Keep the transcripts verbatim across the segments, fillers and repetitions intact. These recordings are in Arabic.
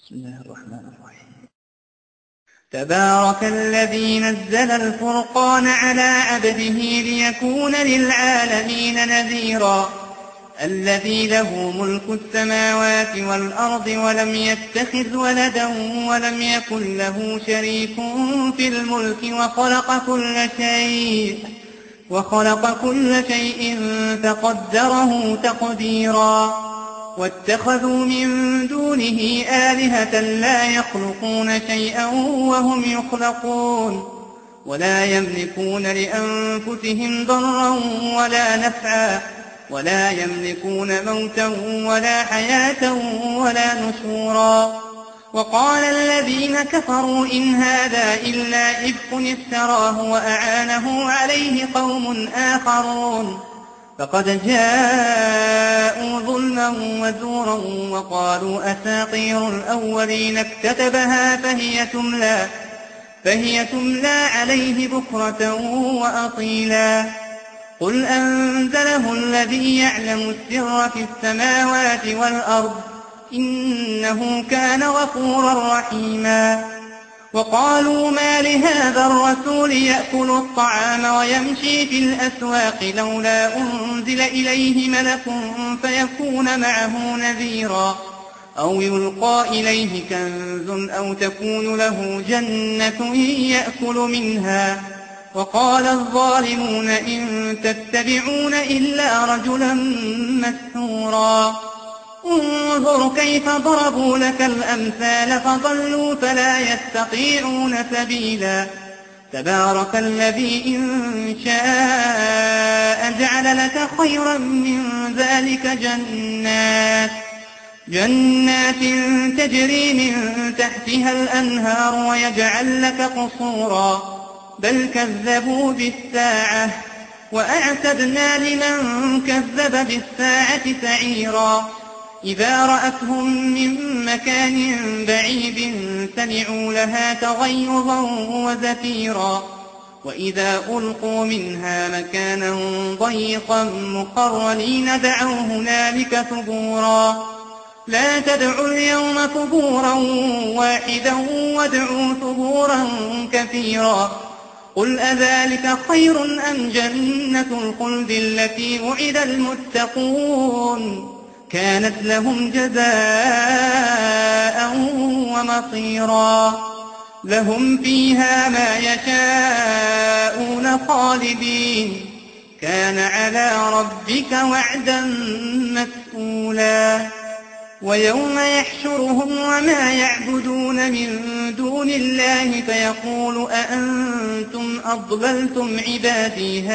بسم الله الرحمن الرحيم. تبارك الذي نزل الفرقان على عبده ليكون للعالمين نذيرا الذي له ملك السماوات والأرض ولم يتخذ ولدا ولم يكن له شريك في الملك وخلق كل شيء وخلق كل شيء فقدره تقديرا واتخذوا من دونه آلهة لا يخلقون شيئا وهم يخلقون ولا يملكون لأنفسهم ضرا ولا نفعا ولا يملكون موتا ولا حياة ولا نشورا. وقال الذين كفروا إن هذا إلا إفك افتراه وأعانه عليه قوم آخرون فقد جاءوا ظلما وزورا وقالوا أساطير الأولين اكتتبها فهي تملى, فهي تملى عليه بكرة وأصيلا. قل أنزله الذي يعلم السر في السماوات والأرض إنه كان غفورا رحيما. وقالوا ما لهذا الرسول يأكل الطعام ويمشي في الأسواق لولا أنزل إليه ملك فيكون معه نذيرا أو يلقى إليه كنز أو تكون له جنة يأكل منها. وقال الظالمون إن تتبعون إلا رجلا مسحورا. انظر كيف ضربوا لك الأمثال فضلوا فلا يستطيعون سبيلا. تبارك الذي إن شاء جعل لك خيرا من ذلك جنات جنات تجري من تحتها الأنهار ويجعل لك قصورا بل كذبوا بالساعة وأعتدنا لمن كذب بالساعة سعيرا. إذا رأتهم من مكان بعيد سمعوا لها تغيظا وزفيرا وإذا ألقوا منها مكانا ضيقا مقرنين دعوا هنالك ثبورا. لا تدعوا اليوم ثبورا واحدا وادعوا ثبورا كثيرا. قل أذلك خير أم جنة الخلد التي وعد المتقون كانت لهم جزاء ومصيرا. لهم فيها ما يشاءون خالدين كان على ربك وعدا مسئولا. ويوم يحشرهم وما يعبدون من دون الله فيقول أأنتم أضللتم عبادي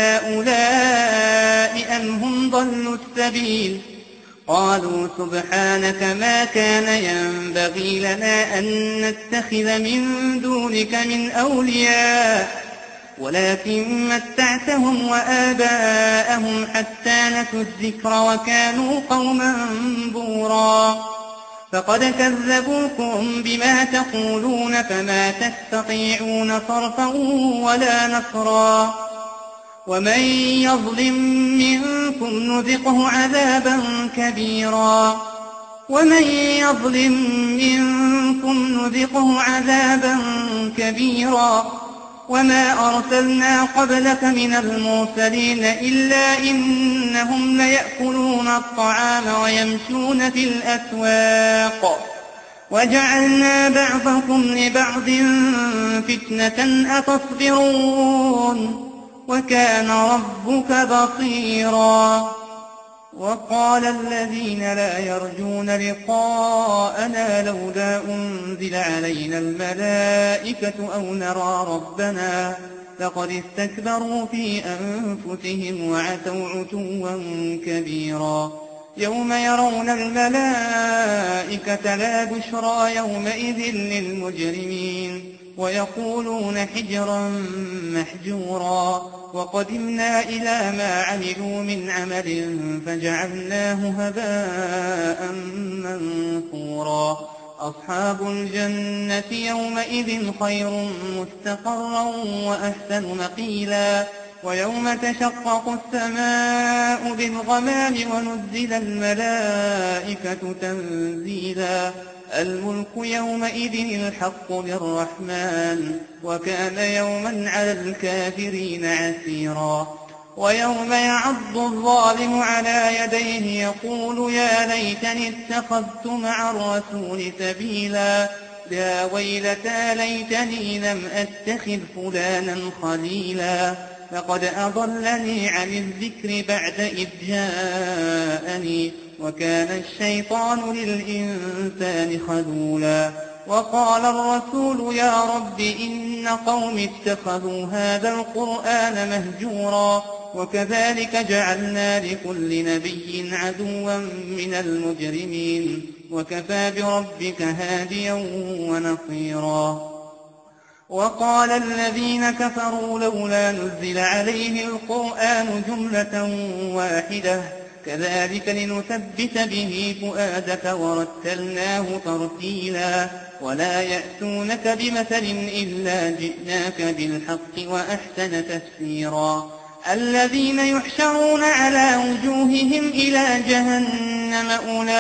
هؤلاء أم هم ضلوا السبيل. قالوا سبحانك ما كان ينبغي لنا أن نتخذ من دونك من أولياء ولكن متعتهم وآباءهم حتى نسوا الذكر وكانوا قوما بورا. فقد كذبوكم بما تقولون فما تستطيعون صرفا ولا نصرا. ومن يظلم منكم نذقه عذابا كبيرا ومن يظلم منكم نذقه عذابا كبيرا. وما أرسلنا قبلك من المرسلين إلا إنهم ليأكلون الطعام ويمشون في الأسواق وجعلنا بعضكم لبعض فتنة أتصبرون وكان ربك بصيرا. وقال الذين لا يرجون لقاءنا لولا أنزل علينا الملائكة أو نرى ربنا لقد استكبروا في أنفسهم وعتوا عتوا كبيرا. يوم يرون الملائكة لا بشرى يومئذ للمجرمين ويقولون حجرا محجورا. وقدمنا إلى ما عملوا من عمل فجعلناه هباء منثورا. أصحاب الجنة يومئذ خير مستقرا وأحسن مقيلا. ويوم تشقق السماء بالغمام ونزل الملائكة تنزيلا. الملك يومئذ الحق للرحمن وكان يوما على الكافرين عسيرا ويوم يعض الظالم على يديه يقول يا ليتني اتخذت مع الرسول سبيلا يا ويلتى ليتني لم أتخذ فلانا خليلا لقد أضلني عن الذكر بعد إذ جاءني وكان الشيطان للإنسان خذولا وقال الرسول يا رب إن قوم اتخذوا هذا القرآن مهجورا وكذلك جعلنا لكل نبي عدوا من المجرمين وكفى بربك هاديا ونصيرا وقال الذين كفروا لولا نزل عليه القرآن جملة واحدة كذلك لنثبت به فؤادك ورتلناه ترتيلا ولا يأتونك بمثل إلا جئناك بالحق وأحسن تفسيرا الذين يحشرون على وجوههم إلى جهنم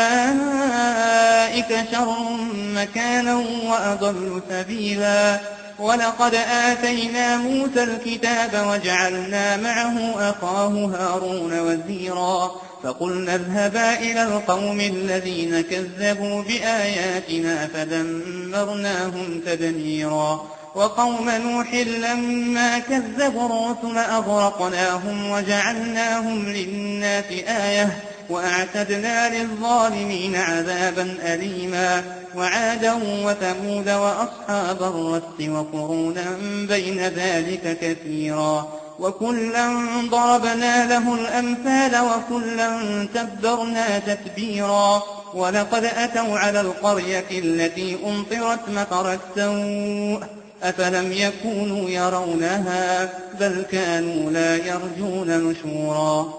أولئك شر مكانا وأضل سبيلا ولقد آتينا موسى الكتاب وجعلنا معه أخاه هارون وزيرا فقلنا اذهبا إلى القوم الذين كذبوا بآياتنا فدمرناهم تدميرا وقوم نوح لما كذبوا الرسل أغرقناهم وجعلناهم للناس آية وأعتدنا للظالمين عذابا أليما وعادا وثمود وأصحاب الرس وقرونا بين ذلك كثيرا وكلا ضربنا له الأمثال وكلا تبرنا تتبيرا ولقد أتوا على القرية التي أمطرت مطر السوء أفلم يكونوا يرونها بل كانوا لا يرجون نشورا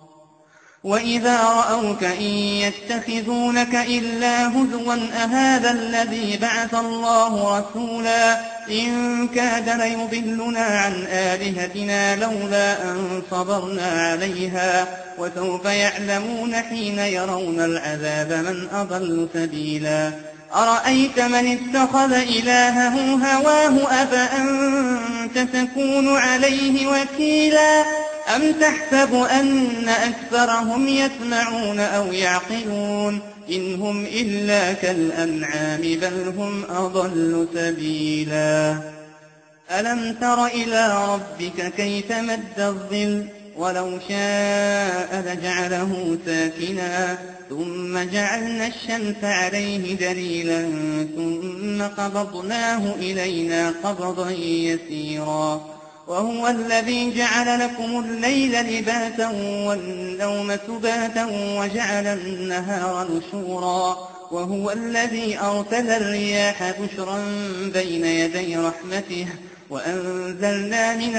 وإذا رأوك إن يتخذونك إلا هزوا أهذا الذي بعث الله رسولا إن كاد ليضلنا عن آلهتنا لولا أن صبرنا عليها وسوف يعلمون حين يرون العذاب من أضل سبيلا أرأيت من اتخذ إلهه هواه أفأنت تكون عليه وكيلا أم تحسب أن أكثرهم يسمعون أو يعقلون إن هم إلا كالأنعام بل هم أضل سبيلا ألم تر إلى ربك كيف مد الظل ولو شاء لجعله ساكنا ثم جعلنا الشمس عليه دليلا ثم قبضناه إلينا قبضا يسيرا وهو الذي جعل لكم الليل لباسا والنوم سباتا وجعل النهار نشورا وهو الذي أرسل الرياح بشرا بين يدي رحمته وأنزلنا من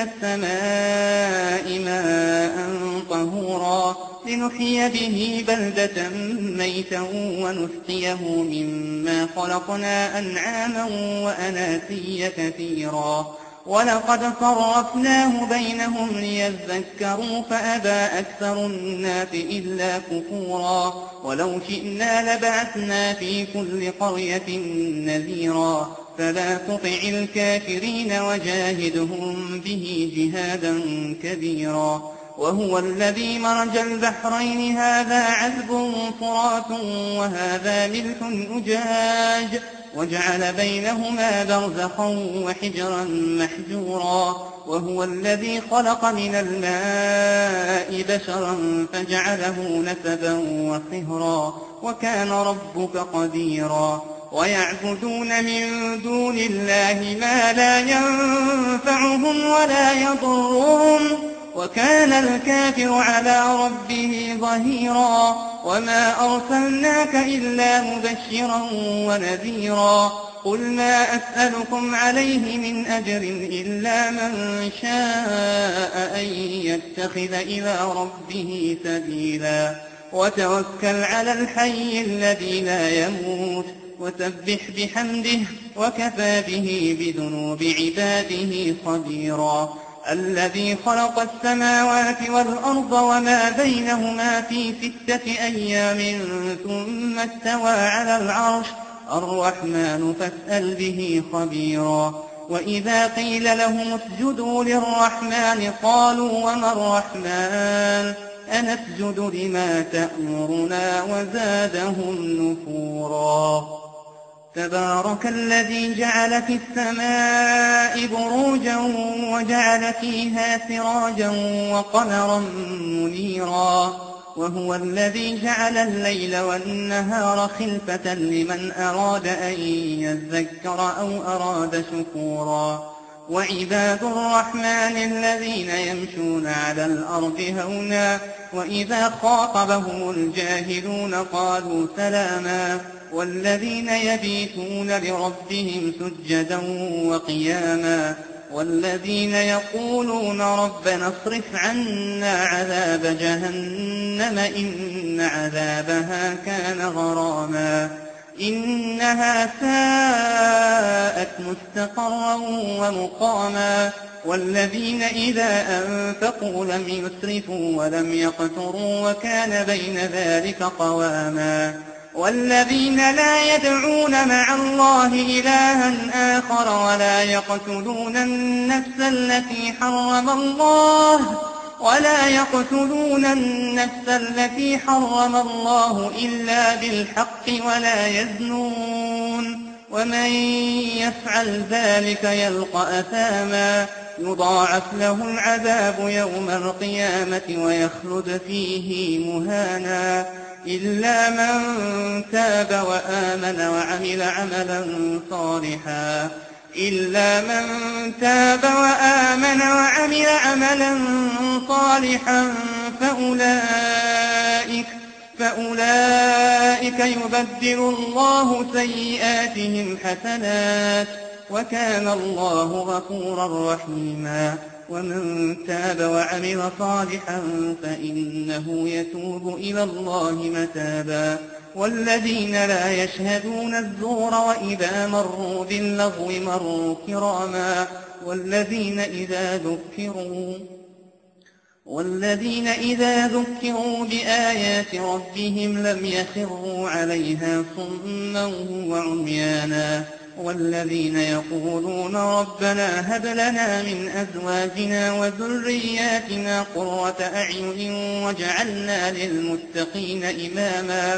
السماء ماء طهورا لنحيي به بلدة ميتا ونسقيه مما خلقنا أنعاما وأناسيا كثيرا ولقد صرفناه بينهم ليذكروا فأبى أكثر الناس إلا كفورا ولو شئنا لبعثنا في كل قرية نذيرا فلا تطع الكافرين وجاهدهم به جهادا كبيرا وهو الذي مرج البحرين هذا عذب فرات وهذا ملح أجاج وجعل بينهما برزخا وحجرا محجورا وهو الذي خلق من الماء بشرا فجعله نسبا وصهرا وكان ربك قديرا ويعبدون من دون الله ما لا ينفعهم ولا يضرهم وكان الكافر على ربه ظهيرا وما أرسلناك إلا مبشرا ونذيرا قل ما أسألكم عليه من أجر إلا من شاء أن يتخذ إلى ربه سبيلا وتوكل على الحي الذي لا يموت وسبح بحمده وكفى به بذنوب عباده خبيرا الذي خلق السماوات والأرض وما بينهما في ستة أيام ثم استوى على العرش الرحمن فاسأل به خبيرا. وإذا قيل لهم اسجدوا للرحمن قالوا وما الرحمن أنسجد لما تأمرنا وزادهم نفورا. تبارك الذي جعل في السماء بروجا وجعل فيها سراجا وقمرا منيرا، وهو الذي جعل الليل والنهار خلفة لمن أراد أن يذكر أو أراد شكورا. وعباد الرحمن الذين يمشون على الأرض هونا وإذا خاطبهم الجاهلون قالوا سلاما، والذين يبيتون لربهم سجدا وقياما، والذين يقولون ربنا اصرف عنا عذاب جهنم إن عذابها كان غراما إنها ساءت مستقرا ومقاما. والذين إذا أنفقوا لم يسرفوا ولم يقتروا وكان بين ذلك قواما. والذين لا يدعون مع الله إلها آخر ولا يقتلون النفس التي حرم الله ولا يقتلون النفس التي حرم الله إلا بالحق ولا يزنون، ومن يفعل ذلك يلقى أثاما يضاعف له العذاب يوم القيامة ويخلد فيه مهانا إلا من تاب وآمن وعمل عملا صالحا إلا من تاب وآمن وعمل عملا صالحا فأولئك فأولئك يبدل الله سيئاتهم حسنات وكان الله غفورا رحيما. ومن تاب وعمل صالحا فإنه يتوب إلى الله متابا. والذين لا يشهدون الزور وإذا مروا باللغو مروا كراما. والذين إذا ذكروا والذين إذا ذكروا بآيات ربهم لم يخروا عليها صما وعميانا. والذين يقولون ربنا هب لنا من أزواجنا وذرياتنا قرة أعين واجعلنا للمتقين إماما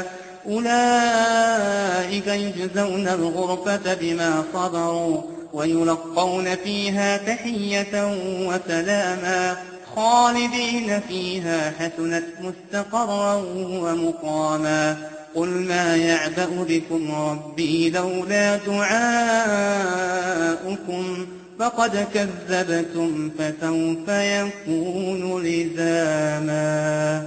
أولئك يجزون الغرفة بما صبروا ويلقون فيها تحية وسلاما خالدين فيها حسنت مستقرا ومقاما. قل ما يعبأ بكم ربي لولا دعاؤكم فقد كذبتم فسوف يكون لزاما.